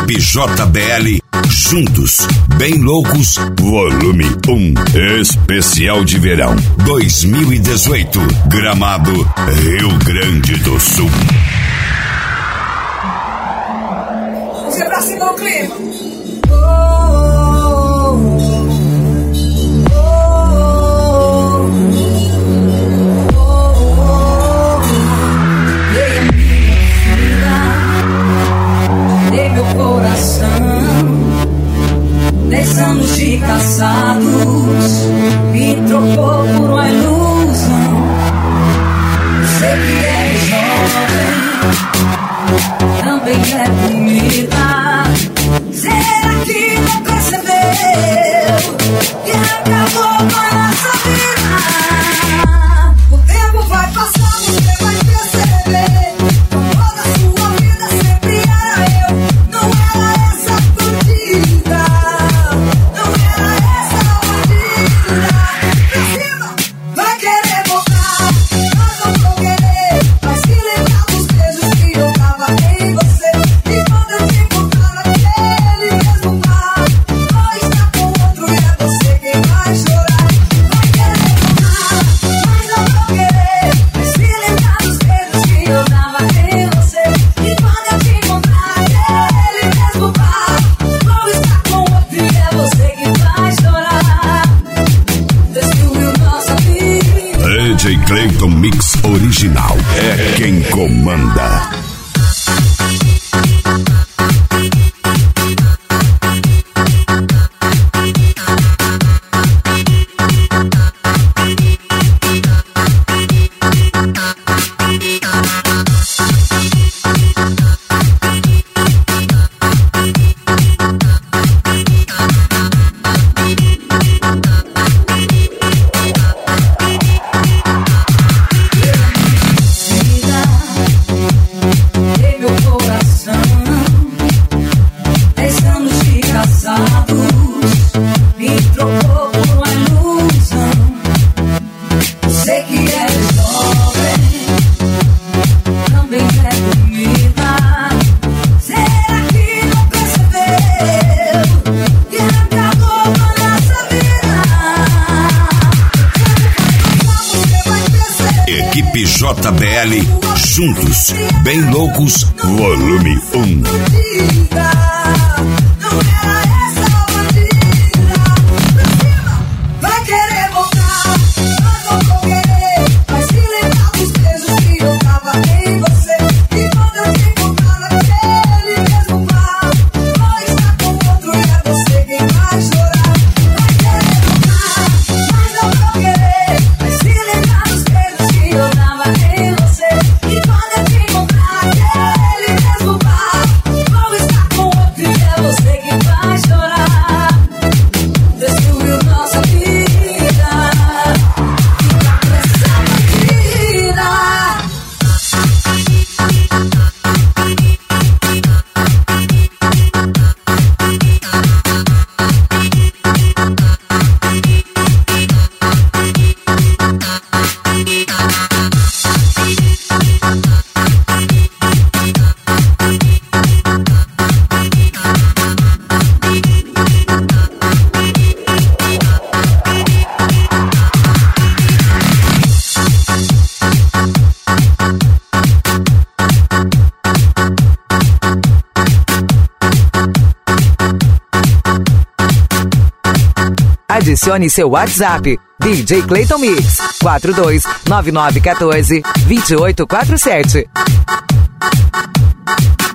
Equipe JBL, juntos, bem loucos, volume 1, especial de verão 2018, Gramado, Rio Grande do Sul. Vamos pra cima o clima. Coração, 10 anos de casados, me trocou por uma ilusão. Sei que é jovem, também é bonita. Será que não percebeu que acabou com a nossa vida? O tempo vai passar, você vai perceber. Toda a sua vida sempre era eu. Não era essa bandida, não era essa bandida. Pra cima, vai querer voltar, mas não vou querer. Vai se lembrar dos beijos que eu dava em você. E quando eu te encontrar naquele mesmo bar, vou estar com outro e é você quem vai chorar. Vai querer voltar, mas não vou querer. Vai se lembrar dos beijos que eu dava em você. E quando eu te encontrar naquele mesmo bar, vou estar com outro e é você quem vai chorar. Destruiu nossa vida. DJ Clayton Mix Original é quem comanda. Em meu coração, 10 anos de casados, me trocou por uma ilusão. Sei que é jovem, também é bonita. Será que não percebeu que acabou com a nossa vida? Você vai perceber. Equipe JBL, juntos, bem loucos, volume 1. Bandida, não era essa bandida. Pra cima, vai querer voltar, mas não vou querer. Vai se lembrar dos beijos que eu dava em você. E quando eu te encontrar naquele mesmo bar, vou estar com outro e é você quem vai chorar. Vai querer voltar, mas não vou querer. Vai se lembrar dos beijos que eu dava em você. E quando eu te encontrar naquele mesmo bar, vou estar com outro e é você quem vai chorar. Destruiu nossa vida, fica com essa bandida. Adicione seu WhatsApp, DJ Clayton Mix, 429914 2847.